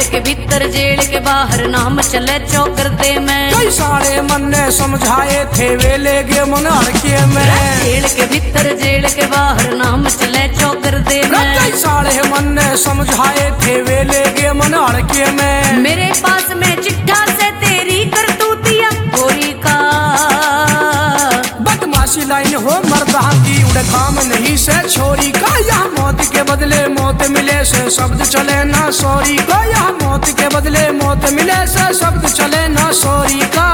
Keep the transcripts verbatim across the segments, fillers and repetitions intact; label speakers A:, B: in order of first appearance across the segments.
A: के भीतर जेल के बाहर नाम चले चौकरते में।
B: कई सारे मन ने समझाए थे वे ले गए मन हड़के में।
A: जेल के भीतर जेल के बाहर नाम चले चौकरते में।
B: कई सारे मन ने समझाए थे वे ले गए मन हड़के में।
A: मेरे पास में चिट्ठा से तेरी करतूतिया गोरी का
B: बदमाशी लाइन हो मर्दा की उड़े काम नहीं से छोरी का। यहाँ मौत के बदले मौत मिले से शब्द चले ना सॉरी का। यहाँ मौत के बदले मौत मिले से शब्द चले ना सॉरी का।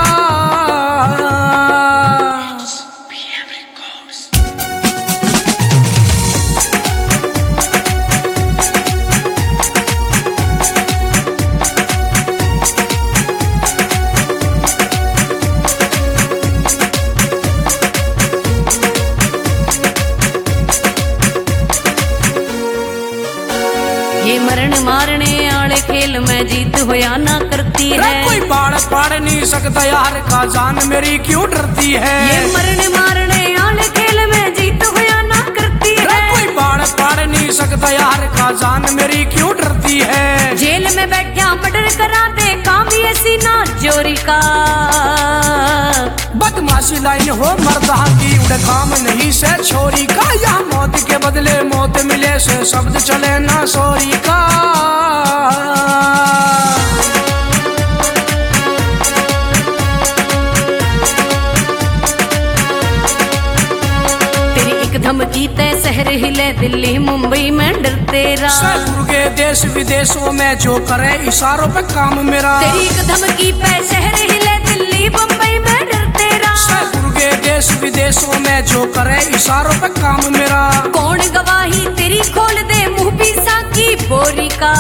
A: ये मरण मारने आले खेल में जीत होया ना करती है।
B: कोई बाढ़ पाड़ नहीं सकता यार का जान मेरी क्यों डरती है।
A: ये मरण मारने आले खेल में जीत होया ना करती है।
B: कोई बाढ़ पाड़ नहीं सकता यार का जान मेरी क्यों डरती है।
A: जेल में बैठा मर्डर करा दे काम ये सीना चोरी का।
B: बदमाशी लाइन हो मर्दा की उड़े काम नहीं से छोरी का। यहाँ मौत के बदले मौत मिले से शब्द चले ना सॉरी का।
A: तेरी एक धमकी ते शहर हिले दिल्ली मुंबई में डरते रहा।
B: के देश विदेशों में जो करे इशारों पे काम मेरा।
A: तेरी एक धमकी पे शहर हिले दिल्ली मुंबई में डरते रहा।
B: के देश विदेशों में जो करे इशारों पे काम मेरा।
A: कौन गवाही तेरी खोल दे मुंह पीसा की बोरी का।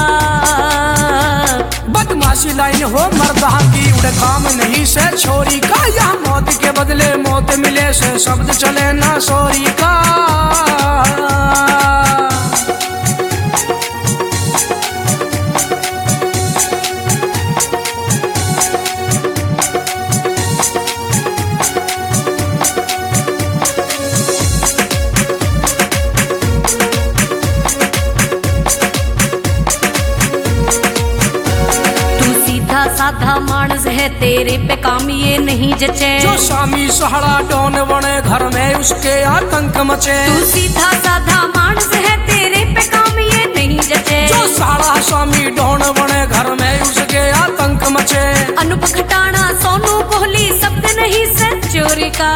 B: बदमाशी लाइन हो मर्दा की उड़े काम नहीं से छोरी का। यहाँ मौत के बदले मौत मिले से शब्द चले ना सॉरी का।
A: साधा मानस है तेरे पे काम ये नहीं जचे।
B: जो स्वामी सहारा डॉन बने घर में उसके आतंक मचे।
A: तू सीधा साधा मानस है तेरे पे काम ये नहीं जचे।
B: जो सहारा स्वामी डॉन बने घर में उसके आतंक मचे।
A: अनूप खटाना सोनू कोहली शब्द नहीं से चोरी का।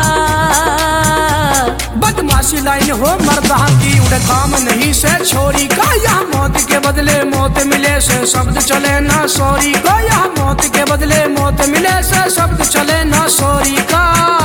B: बदमाशी लाइन हो मर्दा की उड़े काम नहीं से छोरी का। यहाँ मौत के बदले मौत मिले से शब्द चले ना सॉरी का। यहाँ मौत के बदले मौत मिले से शब्द चले ना सॉरी का।